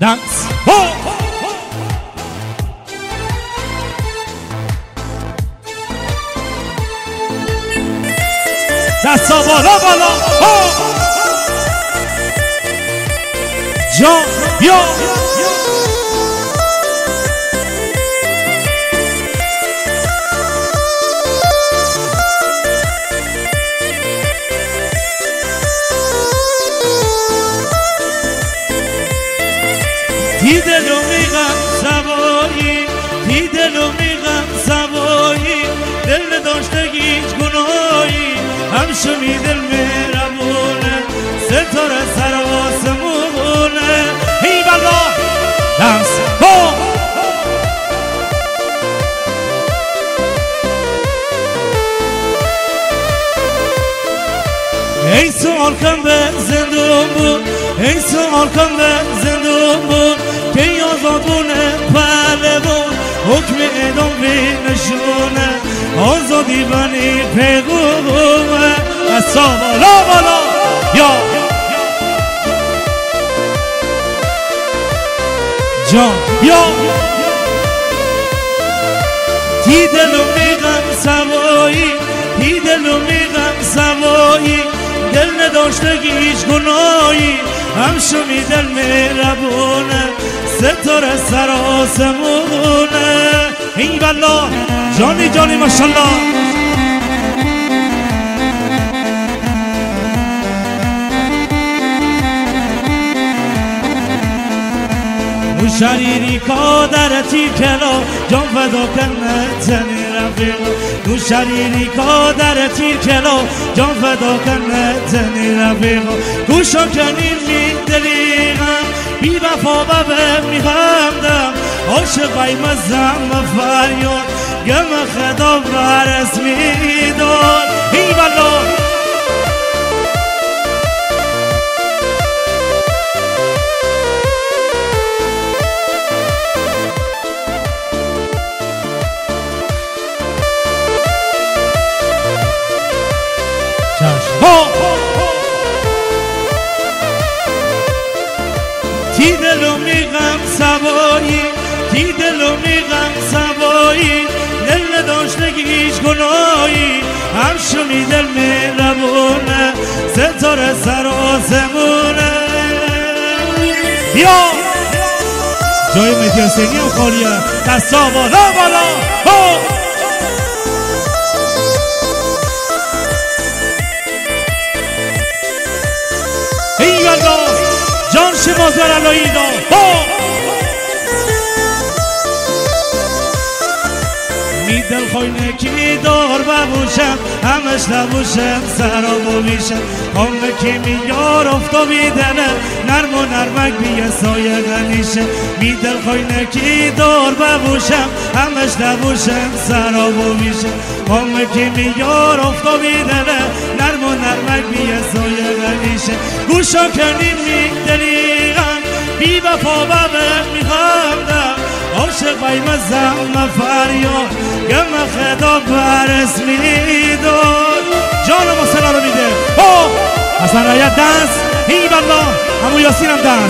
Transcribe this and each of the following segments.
دنس دستا بالا بالا جان بیا دیدلو میغم سوایی دیدلو میغم سوایی دل نداشته هیچ گناهی همشو می دل مهربونه ستاره سر آسمونه هی بلا دنس با ای سوال کن به زندون بود ای سوال کن به زندون بود که آزادونه پهلوان حکم اعدام بی نشونه آزادی بنی پیغومه دستا بالا بالا یا جان یا دیدلو میغم سوایی دیدلو میغم سوایی دل نداشته هیچ گناهی همشو می دل مهربونه ستاره سر آسمونه این بلا جانی جانی ماشالله نوشریری کادرتی کلا جان فدا کنه زنی رفیقا نوشریری کادرتی کلا جان فدا کنه زنی رفیقا گوشا کنیم می دلیغم بی وفا ببه میخندم عاشقای مزم و فریاد گم خدا برس میدار ای بلا دیدلو میغم سوایی دیدلو میغم سوایی دل نداشته هیچ گناهی همشو می دل مهربونه ستاره سر آسمونه بیا جای مهدی حسینی هم خالیه دستا بالا بالا ای والا جان شمازر علاییدا می دل خوینه کی دار ببوشم همش نبوشم سرابو میشم همه کی میار افتابی دنه نرم و نرمک بیه سایه غنیشه می دل خوینه کی دار ببوشم همش نبوشم سرابو میشم همه کی میار افتابی دنه نرم و نرمک بیه سایه غنیشه گوشا کنیم می دلیغم بی وفا ببه میخواندم عاشق بای مزم و فریاد گم خدا برس میداد جان و سنا رو میده حسن رایت دنس ای بلا همون یاسین هم دنس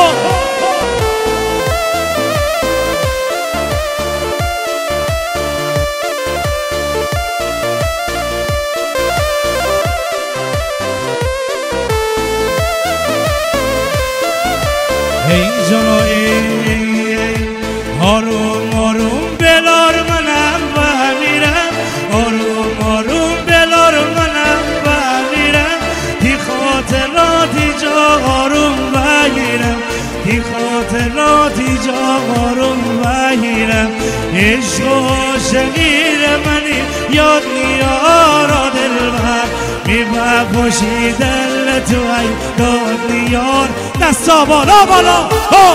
ای جانا ای آروم آروم بلار منم بمیرم آروم آروم بلار منم بمیرم تی خاطراتی جا آروم بگیرم تی خاطراتی جا آروم بگیرم عشق و عاشقیر منی یاد نیارا دلبر میبه پشی دل تو ای داد نیار دستا بالا بالا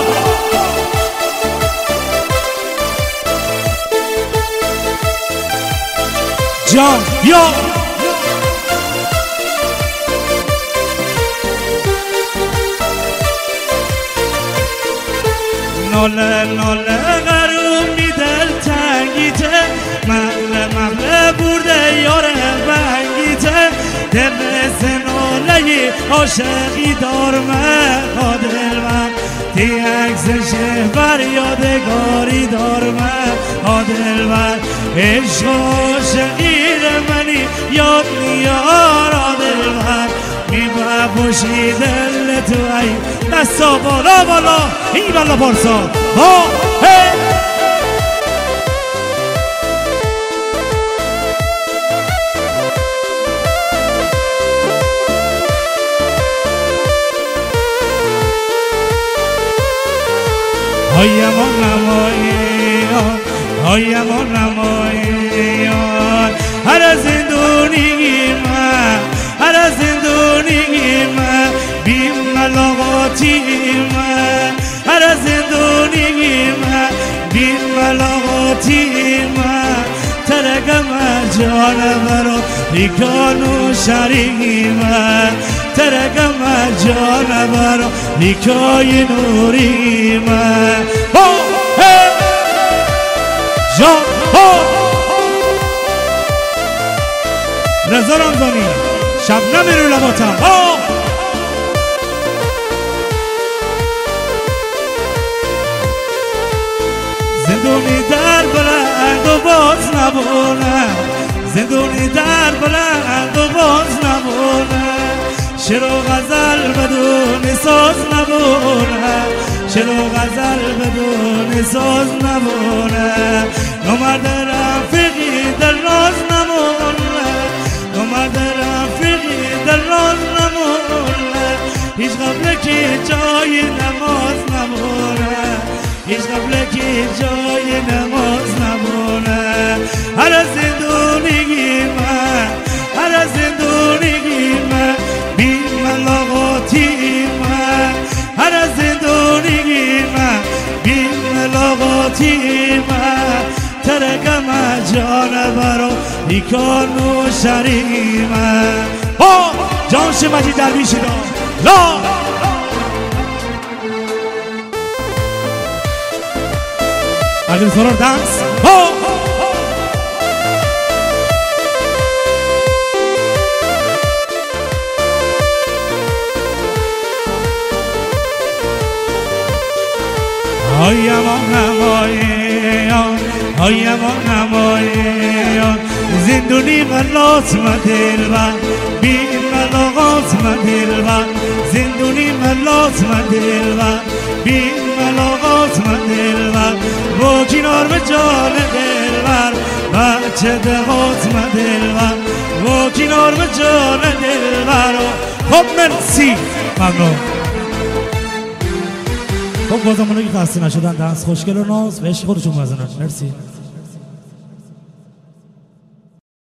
جان بیا ناله ناله غرومی دل تنگیته مغله برده یاره بنگیته دل سناله عاشقی دارمه دل من دی عکسش بر یادگاری دارم آدلبر عشق و شقیر منی یاد میار آدلبر میبوشی دل تو ای دستا بالا بالا این بالا پارسا هایمان نمایان هایمان نمایان هر زندونی من هر زندونی من بی ملاقاتی من هر زندونی من بی ملاقاتی من ترکم جانورو بیکانو شریکی من ترکم جانورو بیکای نوری من جان رضا رمضانی شبنم رو لباتم زندونی در بلند و باز نبونه زندونی در بلند و باز نبونه شعر و غزل بدون ساز نبونه شعر و غزل بدون ساز نبونه نمرد رفیقی در راز نمونه نمرد رفیقی در راز نمونه هیچ قبل که جای نماز نبونه هیچ قبل که جای نماز نمونه هر زندونی من هر زندونی من بی ملاقاتی من هر زندونی من بی ملاقاتی من ترکم جانورو بیکانو شریکی من جانش مجید درویشی لا اگر سرور دانس هایمان نمایان هایمان نمایان زندونی ملات من دلبر بی ملاقات من دلبر زندونی ملات من دلبر بی ملاقات من دلبر با کنار به جان دلبر بچه دهات من دلبر با کنار به جان دلبر خب مرسی ممنون خب بازم اونو که خسته نشدن دنس خوشگل و ناز به عشق خودشون بزنن مرسی